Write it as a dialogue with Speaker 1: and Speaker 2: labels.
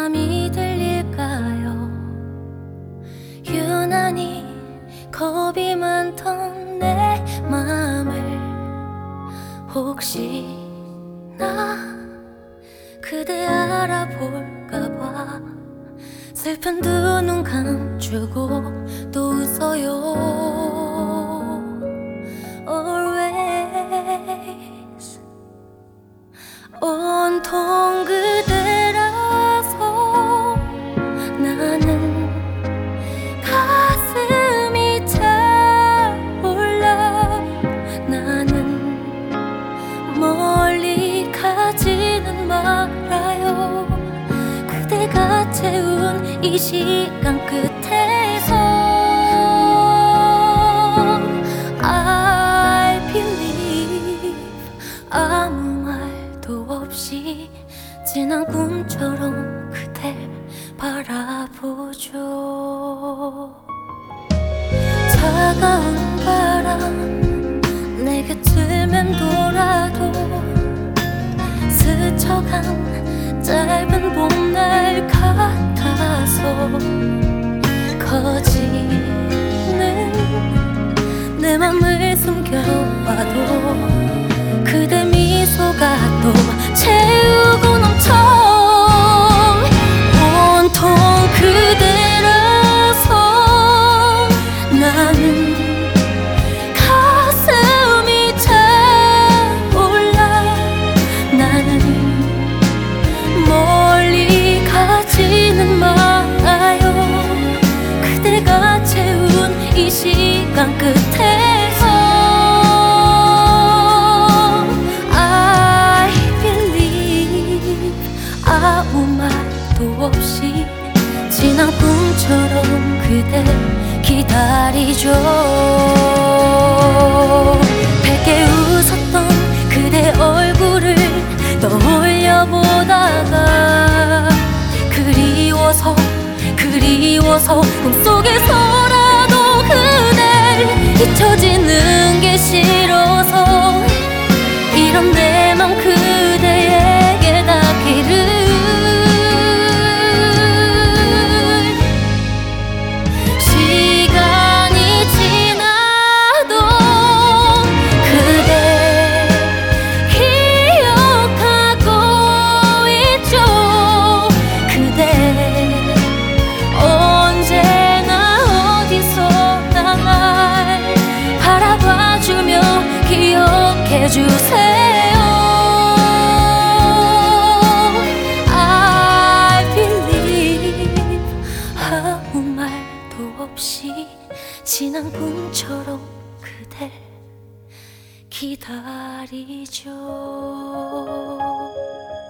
Speaker 1: 맘이 들릴까요? 유난히 겁이 많던 내 맘을 혹시나 그대 알아볼까봐 슬픈 두 눈 감추고 또 웃어요. Always 온통 그대라서 나는 가슴이 차올라. 나는 멀리 가지는 말아요. 그대가 채운 이 시간 끝에서 I believe 아무 말도 없이 지난 꿈처럼 그댈 바라보죠. 차가운 바람 내 곁을 맴돌아도 스쳐간 짧은 봄날 같아서 커지는 내 맘을 숨겨봐도 그대 미소가 또 채우고 넘쳐. 온통 그대라서 나는 가슴이 차올라. 나는 멀리 가지는 말아요. 그대가 채운 이 시간 끝에서 I believe 아무 말도 없이 지난 꿈처럼 그댈 기다리죠. 밝게 웃었던 그대 얼굴을 떠올려보다가 그리워서 꿈속에서라도 그댈 잊혀지는 게 싫어서 이런 내 맘 그대에게 닿기를. 시간이 지나도 그대 기억하고 있죠. 그대 언제나 어디서나 날 바라봐주며 기억해주세요. I believe 아무 말도 없이 지난 꿈처럼 그댈 기다리죠.